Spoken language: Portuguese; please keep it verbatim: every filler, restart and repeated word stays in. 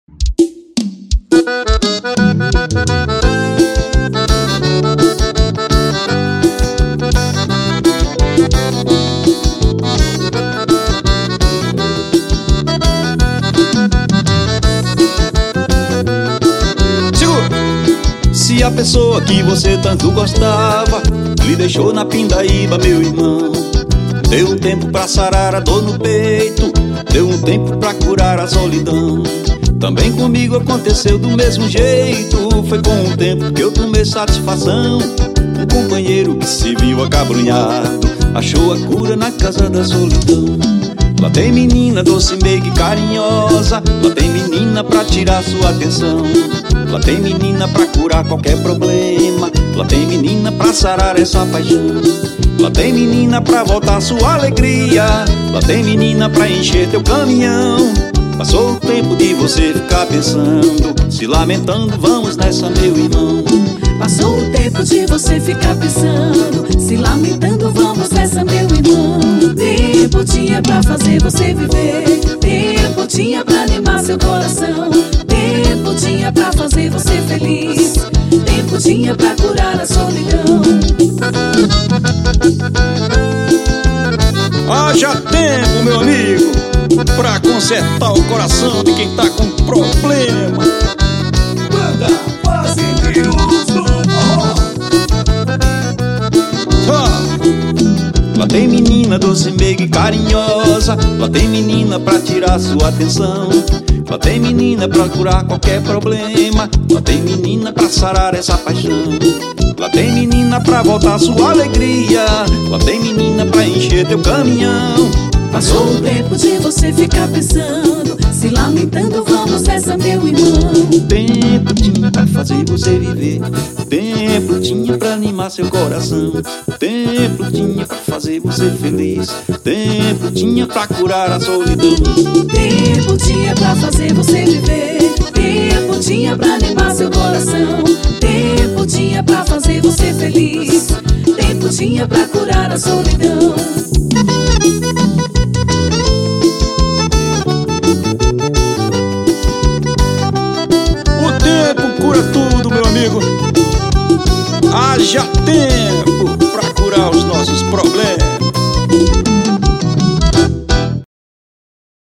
Se a pessoa que você tanto gostava lhe deixou na pindaíba, meu irmão, deu um tempo pra sarar a dor no peito, deu um tempo pra curar a solidão. Também comigo aconteceu do mesmo jeito, foi com o tempo que eu tomei satisfação. Um companheiro que se viu acabrunhado achou a cura na casa da solidão. Lá tem menina doce, meiga e carinhosa, lá tem menina pra tirar sua atenção. Lá tem menina pra curar qualquer problema, lá tem menina pra sarar essa paixão. Lá tem menina pra voltar sua alegria, lá tem menina pra encher teu caminhão. Passou o tempo de você ficar pensando, se lamentando, vamos nessa, meu irmão. Passou o tempo de você ficar pensando, se lamentando, vamos nessa, meu irmão. Tempo tinha pra fazer você viver, tempo tinha pra animar seu coração, tempo tinha pra fazer você feliz, tempo tinha pra curar a solidão. Haja tempo, meu amigo, pra consertar o coração de quem tá com problema. Banda Fazendeiros do Forró. Lá tem menina doce, meiga e carinhosa, lá tem menina pra tirar sua atenção. Lá tem menina pra curar qualquer problema, lá tem menina pra sarar essa paixão. Lá tem menina pra voltar sua alegria, lá tem menina pra encher teu caminhão. Passou o tempo de você ficar pensando, se lamentando, vamos nessa, meu irmão. Tempo tinha pra fazer você viver, tempo tinha pra animar seu coração, tempo tinha pra fazer você feliz, tempo tinha pra curar a solidão. Tempo tinha pra fazer você viver, tempo tinha pra animar seu coração, tempo tinha pra fazer você feliz, tempo tinha pra curar a solidão. O tempo cura tudo, meu amigo. Haja tempo.